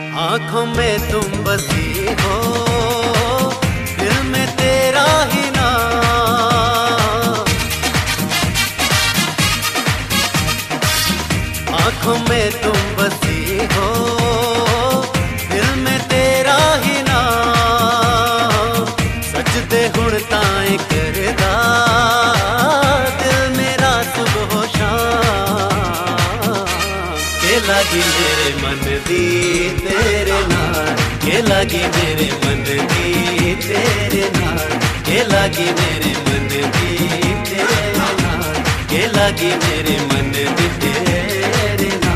आँखों में तुम बसी हो, दिल में तेरा ही नाम। आँखों में तुम बसी हो, दिल में तेरा ही नाम। सजदे हुण ताएं करदा, दिल मेरा सुबह शाम। के लगी मेरे मन दी तेरे नाल, के लगी मेरे मन दी तेरे नाल, के लगी मेरे मन दी तेरे नाल, के लगी मेरे मन दी तेरे नाल।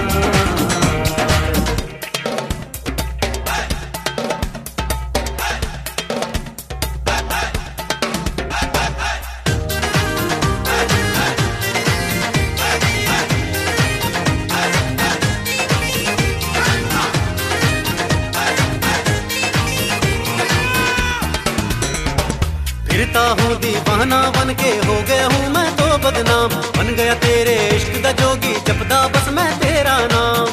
फिरता हूँ दीवाना बन के, हो गया हूँ मैं तो बदनाम। बन गया तेरे इश्क दा जोगी, जपदा बस मैं तेरा नाम।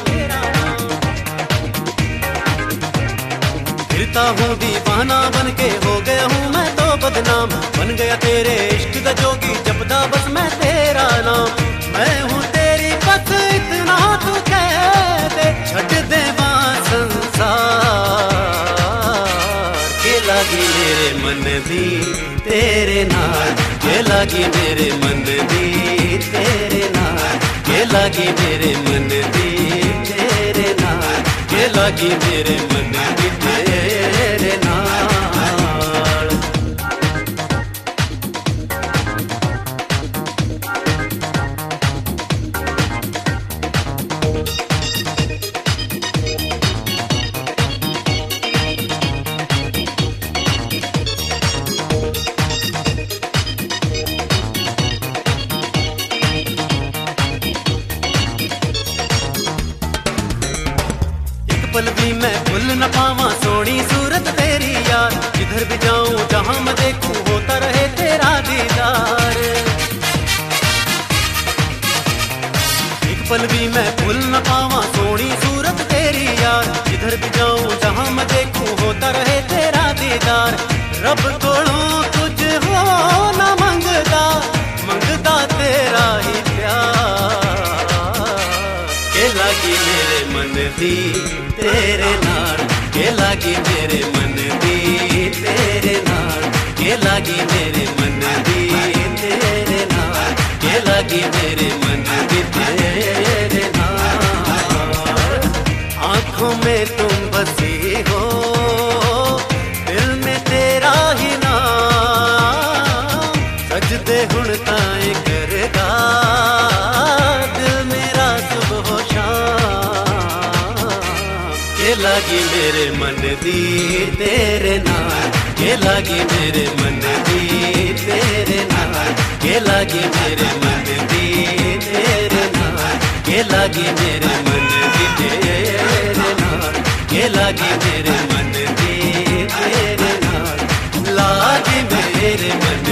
फिरता हूँ दीवाना बन के, हो गया हूँ मैं तो बदनाम। बन गया तेरे इश्क दा जोगी, जपदा बस मैं तेरा नाम। मैं हूँ तेरी बस इतना तू कह दे, छट दे संसार। के लगी मेरे मन दी तेरे नाल, के लगी मेरे मन दी तेरे नाल, के लगी मेरे मन दी तेरे नाल, के लगी मेरे मन दी तेरे नाल। पल भी मैं भूल न पावा सोनी सूरत तेरी यार। जिधर भी जाऊं जहां मैं देखूं, होता रहे तेरा दीदार। एक पल भी मैं भूल न पावा सोनी सूरत तेरी यार। जिधर भी जाऊं जहां मैं देखूं, होता रहे तेरा दीदार। रब कोलों कुछ हो न मंगदा, मंगदा तेरा ही प्यार। के लगी मेरे मन दी तेरे नाल, के लगी मेरे मन दी तेरे नाल, के लगी मेरे मन दी तेरे नाल, के लगी मेरे मन दी तेरे नाल। आँखों में तुम बसी हो, दिल में तेरा ही नाम। सजदे हुण ताएं करदा, दिल मेरा सुबह शाम। के लगी मेरे मन दी तेरे नाल, के लगी मेरे मन दी तेरे नाल, के लगी मेरे मन दी तेरे नाल, के लगी मेरे मन दी तेरे नाल, के लगी मेरे मन दी तेरे नाल, लागी मेरे मन